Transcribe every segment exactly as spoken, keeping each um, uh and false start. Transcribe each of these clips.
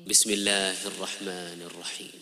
بسم الله الرحمن الرحيم.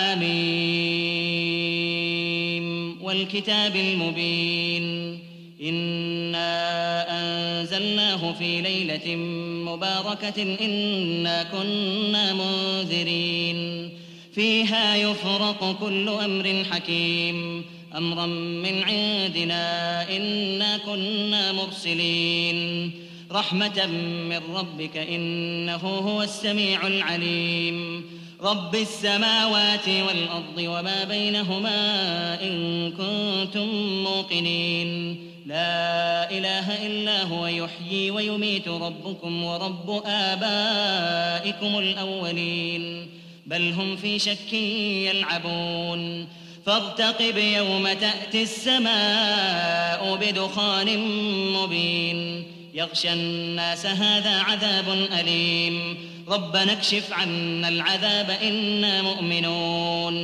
حميم والكتاب المبين إنا أنزلناه في ليلة مباركة إنا كنا منذرين فيها يفرق كل أمر حكيم أمرا من عندنا إنا كنا مرسلين رحمة من ربك إنه هو السميع العليم رب السماوات والأرض وما بينهما إن كنتم موقنين لا إله إلا هو يحيي ويميت ربكم ورب آبائكم الأولين بل هم في شك يلعبون فارتقب يوم تأتي السماء بدخان مبين يغشى الناس هذا عذاب أليم ربنا اكشف عنا العذاب إنا مؤمنون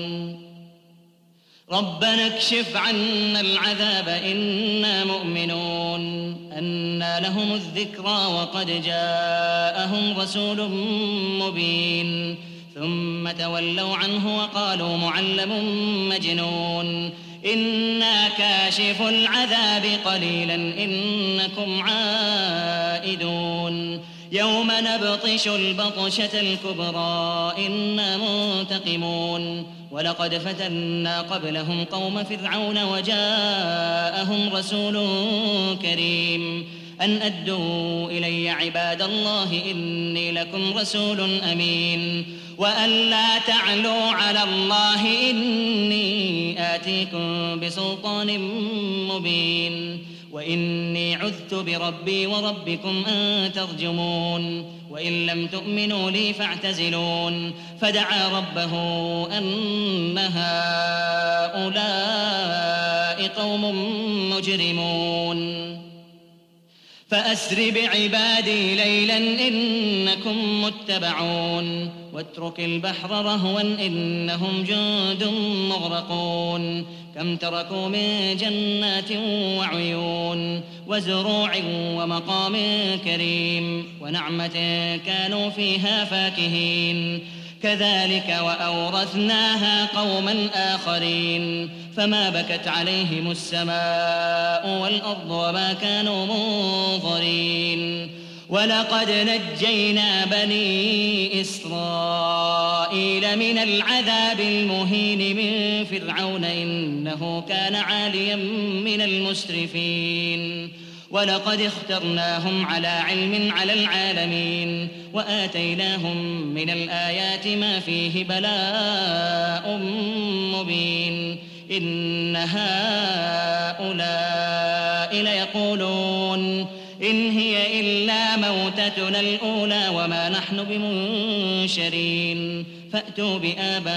ربنا اكشف عنا العذاب إنا مؤمنون أنى لهم الذكرى وقد جاءهم رسول مبين ثم تولوا عنه وقالوا معلم مجنون إنا كاشف العذاب قليلا إنكم عائدون يوم نبطش البطشة الكبرى إنا منتقمون ولقد فتنا قبلهم قوم فرعون وجاءهم رسول كريم أن أدوا إلي عباد الله إني لكم رسول أمين وأن لا تعلوا على الله إني آتيكم بسلطان مبين وإني عذت بربي وربكم أن ترجمون وإن لم تؤمنوا لي فاعتزلون فدعا ربه أن هؤلاء قوم مجرمون فأسر بعبادي ليلا إنكم متبعون واترك البحر رهوا إنهم جند مغرقون كم تركوا من جنات وعيون وزروع ومقام كريم ونعمة كانوا فيها فاكهين كذلك وأورثناها قوما آخرين فما بكت عليهم السماء والأرض وما كانوا منظرين ولقد نجينا بني إسرائيل من العذاب المهين من فرعون إنه كان عاليا من المسرفين ولقد اخترناهم على علم على العالمين وآتيناهم من الآيات ما فيه بلاء مبين إن هؤلاء ليقولون إن هي إلا موتتنا الأولى وما نحن بمنشرين فأتوا بآبائنا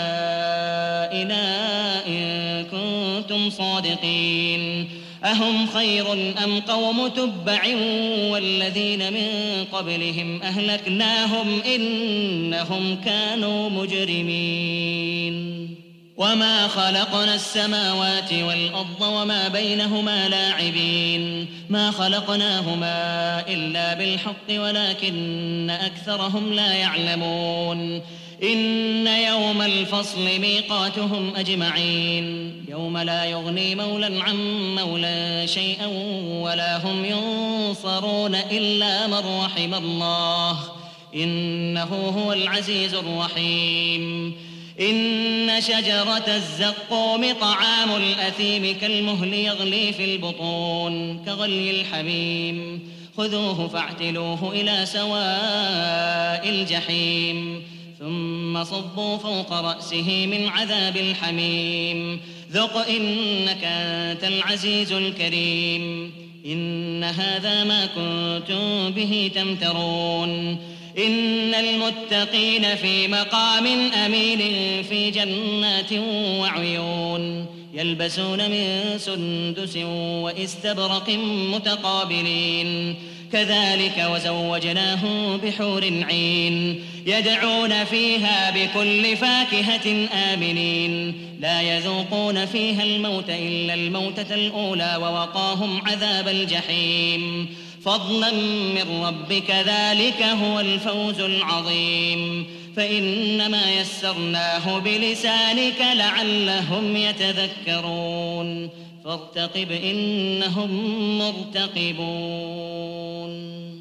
إن كنتم صادقين أهم خير أم قوم تبع والذين من قبلهم أهلكناهم إنهم كانوا مجرمين وما خلقنا السماوات والأرض وما بينهما لاعبين ما خلقناهما إلا بالحق ولكن أكثرهم لا يعلمون إن يوم الفصل ميقاتهم أجمعين يوم لا يغني مولى عن مولى شيئا ولا هم ينصرون إلا من رحم الله إنه هو العزيز الرحيم إن شجرة الزقوم طعام الأثيم كالمهل يغلي في البطون كغلي الحميم خذوه فاعتلوه إلى سواء الجحيم ثم صبوا فوق رأسه من عذاب الحميم ذق إنك أنت العزيز الكريم إن هذا ما كنتم به تمترون إن المتقين في مقام أمين في جنات وعيون يلبسون من سندس وإستبرق متقابلين كذلك وزوجناهم بحور عين يدعون فيها بكل فاكهة آمنين لا يذوقون فيها الموت إلا الموتة الأولى ووقاهم عذاب الجحيم فضلا من ربك ذلك هو الفوز العظيم فإنما يسرناه بلسانك لعلهم يتذكرون فارتقب إنهم مرتقبون